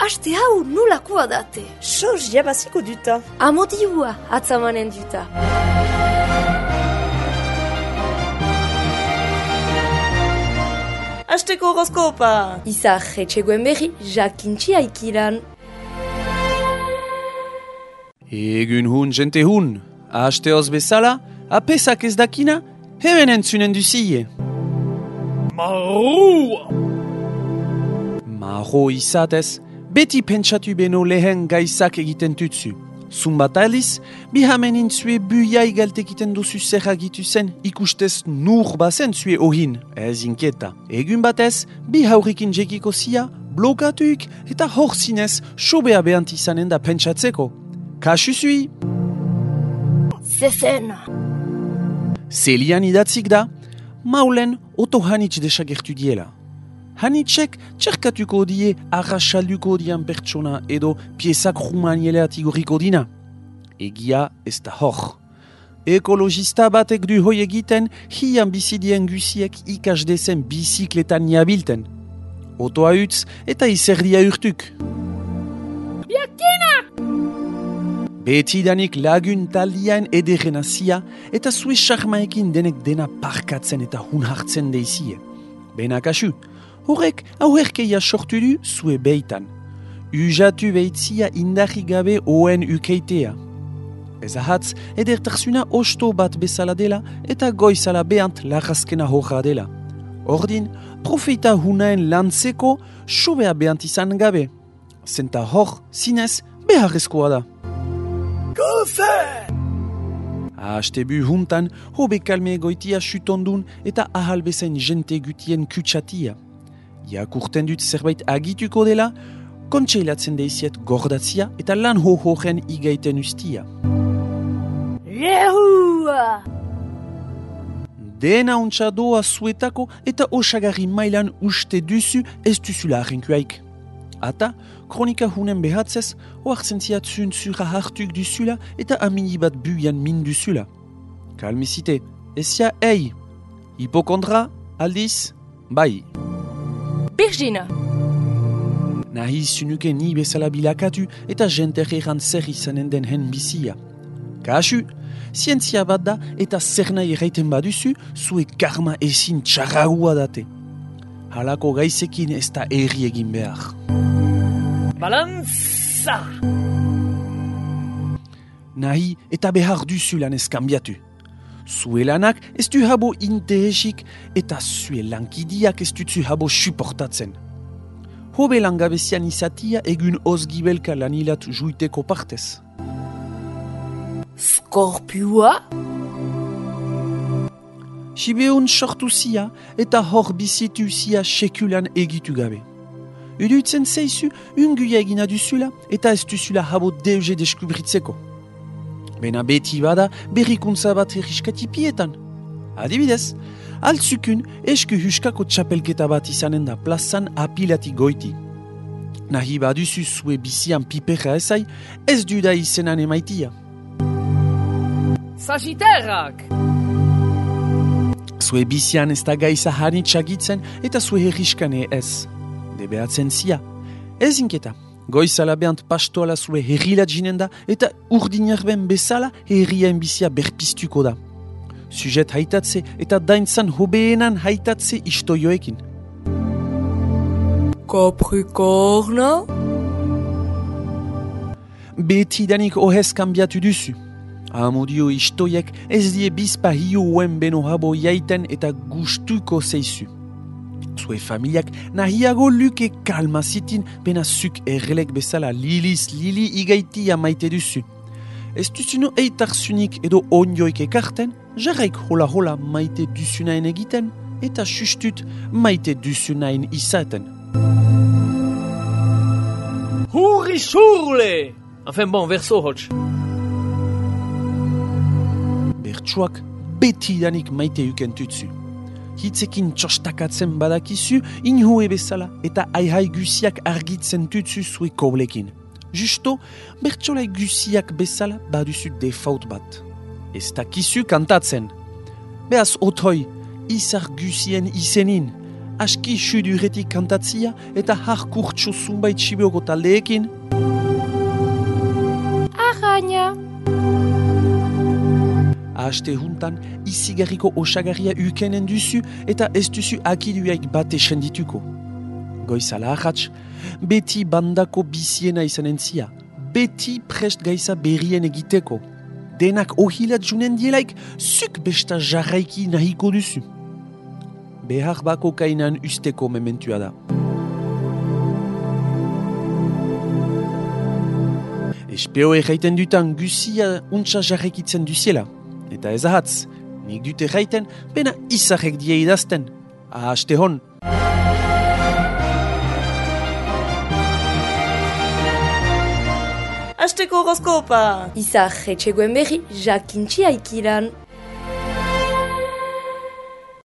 aste hau nulakoa date. Soz jabaziko duta. Amodiua atzamanen duta. Asteko horoskopa. Izar etxegoen berri, jakintxi aikiran. Egun hun, jente hun. Asteoz bezala, apesak ez dakina, hemen entzunen duzie. Marro izatez, beti pentsatu beno lehen gaizak egiten tutzu. Zumbat aliz, bihamenin zue buiai galtekiten duzu zer agitu zen ikustez nur bazen zue ohin, ez inketa. Egun batez, bi haurikin jekiko zia, blokatuik eta hor zinez sobea behant izanen da pentsatzeko. Kasu zui? Zezen. Zelian idatzik da, maulen oto hanitz desagertu diela. Hanitzek txerkatuko die arrasalduko dian pertsona edo piezak rumanieleat igoriko dina. Egia ez da hor. Ekologista batek du hoi egiten hian bizidien guziek ikasdezen bizikletan niabilten. Otoa utz eta izerdia urtuk. Biakina! Betidanik lagun taldian ederrenazia eta zue charmaekin denek dena parkatzen eta hun hartzen deizie. Benak asu, horrek auherkeia sortu du zue beitan. Ujatu behitzia indarri gabe oen ukeitea. Ez ahatz edertarsuna osto bat bezala dela eta goizala behant larrazkena horra dela. Ordin, profeita hunaen lantzeko sobea behant izan gabe. Zenta hor, zinez, beharrezkoa da. Goze! Astebu huntan, hobe kalme goitia sutondun eta ahal bezain jente gutien kutsatia. Jakurten dut zerbait agituko dela, kontseilatzen deiziet gordatzia eta lan ho-horen igaiten ustia. Lehua! Dena ontsa doa zuetako eta osagarri mailan uste duzu ez duzula arrenkuaik. Ata, kronika hunen behatzez, oartzen ziatzun zura hartuk duzula eta amini bat buian min duzula. Kalmezite, ezia ei. Hipokondra, aldiz, bai. Birgina! Nahi zunuke ni bezala bilakatu eta jenterreran zer izanen den hen bizia. Kasu, zientzia bat da eta zer nahi erraiten baduzu, zue karma ezin txarragua date. Halako gaizekin ez da erri egin behar. Balantza! Nahi eta behar duzu lan ez kambiatu. Zue lanak ez du habo interesik eta zue lankidiak ez duzu habo suportatzen. Hobe langabezian izatia egun ozgibelka lanilat juiteko partez. Skorpioa? Sibeun sortu zia eta hor bizitu zia sekulan egitu gabe. Udutzen zeizu unguia egina duzula eta ez duzula habo deuze deskubritzeko. Bena beti bada berrikuntza bat erriskatipietan. Adibidez, altzukun esku huskako txapelketa bat izanen da plazan apilati goiti. Nahi baduzu zue bizian piperra ezai, ez duda izenan emaitia. Sagitterrak! Zue bizian ez da gaiza hanitzagitzen eta zue herriskane ez. Debeatzen zia. Ez inketa, goizala behant pastoala zue herrilat jinen da eta urdinarben bezala herrien bizia berpiztuko da. Sujet haitatze eta daintzan hobeenan haitatze istoioekin. Capricorna? Betidanik ohez kambiatu duzu. Amodio istoiek ez die bizpa hiuen beno habo jaiten eta gustuko zeizu. Zue familiak nahiago luke kalma zitin bena zuk errelek bezala lili igaitia maite duzu. Ez duzuno eitarzunik edo onjoik ekarten, jarraik hola maite duzunaen egiten eta sustut maite duzunaen izaten. Hurri surle! Enfin bon, verso hotx. Bertsuak betidanik maite uken tutzu. Hitzekin txostakatzen badakizu, inhoe bezala eta aihai guziak argitzen tutzu zue koblekin. Justo, bertsolai guziak bezala baduzu defaut bat. Ez dakizu kantatzen. Beaz otoi, izar guzien izenin, aski suduretik kantatzia eta harkurtsu zunbait sibioko taldeekin. Arraina! Ahaste juntan, izigarriko osagarria ukenen duzu eta ez duzu akiduaik bat esendituko. Goizala ahatz, beti bandako biziena izanen zia, beti prest gaiza berrien egiteko. Denak ohilat junen dielaik, zuk besta jarraiki nahiko duzu. Behar bako kainan usteko mementua da. Espeo erraiten dutan guzia untsa jarraikitzen duziela. Eta ez ahatz, nik dut erraiten, bena izarrek die idazten. Ahaste hon. Asteko horoskopa! Izar etxegoen berri jakintxi aikilan.